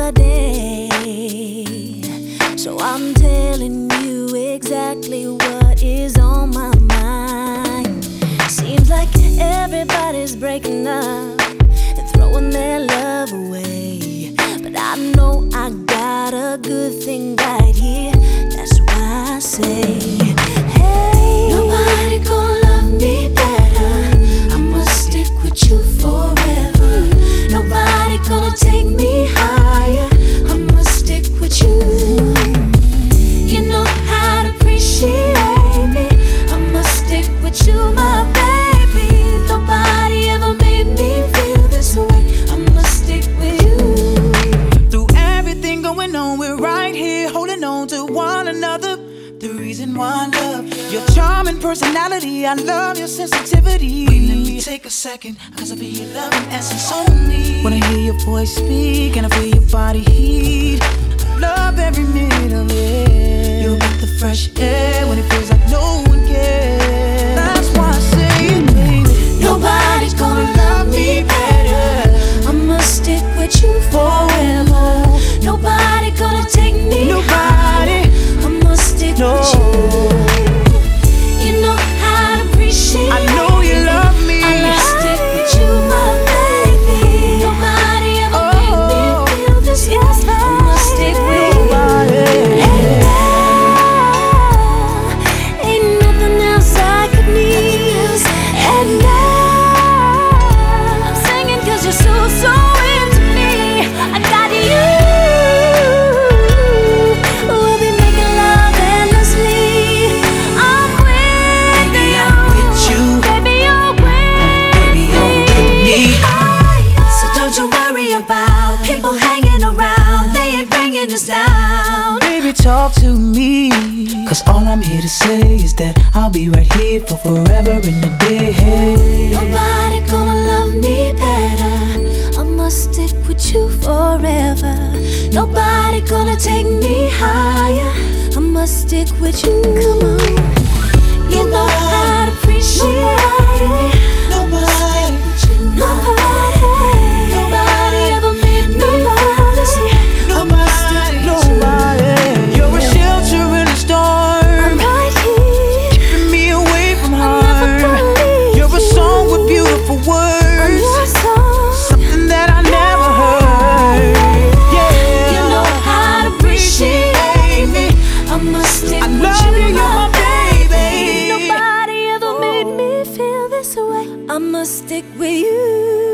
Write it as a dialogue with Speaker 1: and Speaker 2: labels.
Speaker 1: another day. So I'm telling you exactly what is on my mind. Seems like everybody's breaking up and throwing their love away, but I know I got a good thing right here. That's why I say, hey, nobody gonna love me better. I must stick with you forever. Nobody gonna take me higher. I must stick with you. You know how to appreciate me. I must stick with you, my baby. Nobody ever made me feel this way. I must stick with you.
Speaker 2: Through everything going on, we're right here holding on to one another. The reason why I love you, your charming personality, I love your sensitivity. Wait, let me take a second, cause I feel your love in essence only. When I hear your voice speak and I feel your body heat, I love every minute of it. You'll get the fresh air when it feels like no one cares. That's why I say, baby,
Speaker 1: nobody's gonna love me better. I must stick with you forever. Nobody gonna take me higher. I must stick with you. You know how to appreciate.
Speaker 2: I know you love me.
Speaker 1: I must stick with you, my baby. Nobody ever made me feel this way. I must stick with you. And now ain't nothing else I could need. And now I'm singing 'cause you're so into me. I got you. We'll be making love endlessly. I'm with you. Baby, you're with me. So don't you worry about people hanging around. They ain't bringing us down.
Speaker 2: Baby, talk to me, cause all I'm here to say is that I'll be right here for forever and a day.
Speaker 1: Nobody gonna love me better. I must stick with you forever. Nobody gonna take me higher. I must stick with you. Come on. You know how to appreciate me.
Speaker 2: Nobody,
Speaker 1: Nobody ever made me feel this way.
Speaker 2: nobody. You're a shelter in a storm,
Speaker 1: I'm right here.
Speaker 2: keeping me away from
Speaker 1: Never
Speaker 2: harm.
Speaker 1: gonna leave
Speaker 2: You're a song with
Speaker 1: you.
Speaker 2: beautiful
Speaker 1: I'm
Speaker 2: words,
Speaker 1: your song.
Speaker 2: something that I never heard. Yeah,
Speaker 1: You know how to appreciate me. I must stick
Speaker 2: I
Speaker 1: with
Speaker 2: love
Speaker 1: you,
Speaker 2: you, you're my baby.
Speaker 1: Nobody ever made me feel this way. I must stick with you.